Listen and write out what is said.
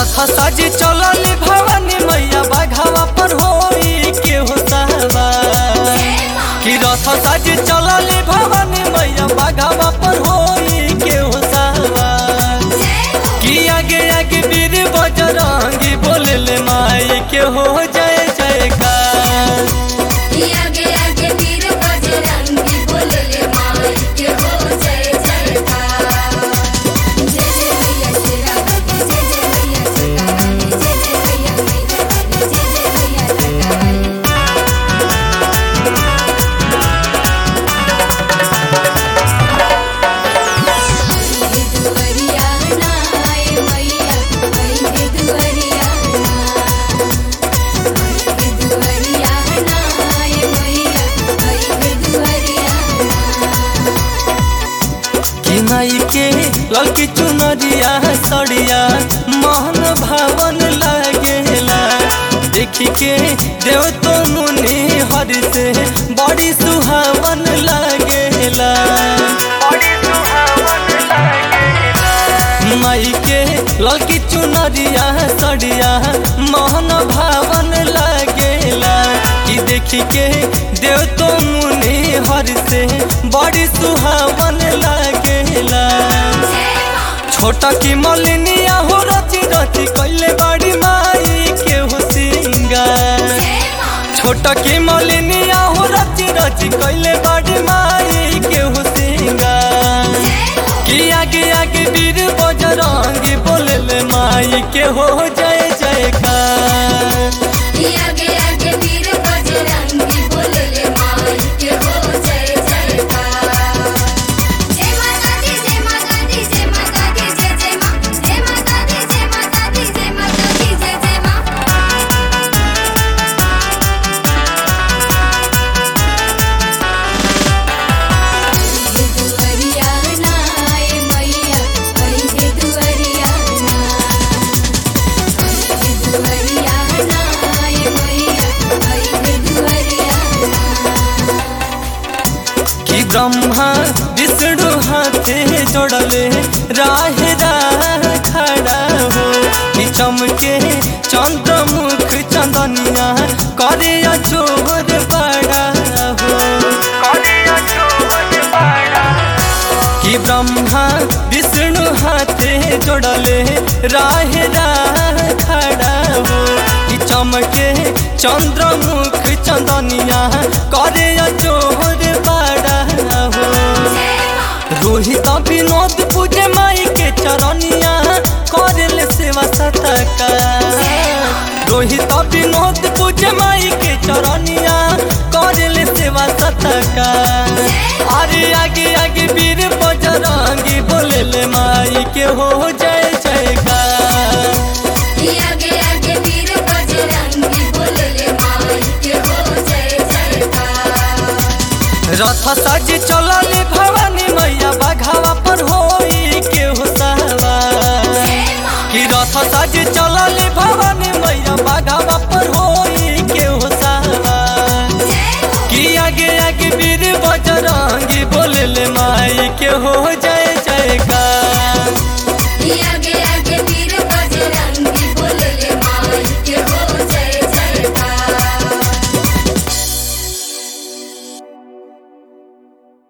रथ साजी चलल भवानी मैया बाघावा पर होई के हो सवार कि रथ साजी चलल भवानी मैया बाघावा पर होई के हो सवार कि आगे आगे वीर बजरंगी बोलले माई के हो जय जयकार आगे आगे वीर बजरंगी बोलले माई के हो जय जयकार। जय जय मैया शेरा वाली, जय जय मैया शेरा वाली, जय जय मैया मैया वाली, जय जय मैया लटा वाली। दुवरिया ना आए मैया वही दुवरिया ना, दुवरिया ना आए मैया वही दुवरिया ना। कि माई के ललकी चुनरिया सड़िया मोहन भावन लागेला देखी के देव तो मुनि हरि से बड़ी सुहावन लागेला माई के ललकी चुनरिया सड़िया मोहन भावन लागेला कि देखी के देव तो मुनि हरि से बड़ी सुहावन लागेला छोटा की मलिनिया हो रची रची कैले बड़ी माई के हो सिंगार छोटा की मलिनिया हो रची रची कैले बड़ी माई के हो सिंगार कि आगे आगे वीर बजरंगी बोलले माई के हो जय जयकार आगे आगे वीर बजरंगी बोलले माई के हो जय जयकार। जय माता दी जय माता दी जय माता दी जय जय मां, जय माता दी जय माता दी जय माता दी जय जय मां। दुवरिया ना आए मैया वही दुवरिया ना, दुवरिया ना आए मैया वही दुवरिया ना। कि ब्रह्मा विष्णु हाथे जोड़ले राह राह खड़ा हो कि चमके चंद्रमुख चंदनिया करे अजोर बड़ा हो कि ब्रह्मा विष्णु हाथे जोड़ले राह राह खड़ा हो कि चमके चंद्रमुख चंदनिया करे अजोर बड़ा हो रोहित विनोद पूजे माई के चरनिया करले सेवा सतका रोहित विनोद पूजे माई के चरनिया करले सेवा सतका अरे आगे आगे वीर बजरंगी बोलले माई के हो जय जयकार आगे आगे वीर बजरंगी बोलले माई के हो जय जयकार। रथ साजी चलल भवानी मैया बाघावा पर होई के हो सवार कि रथ साजी चलल भवानी मैया बाघावा पर होई के हो सवार कि आगे आगे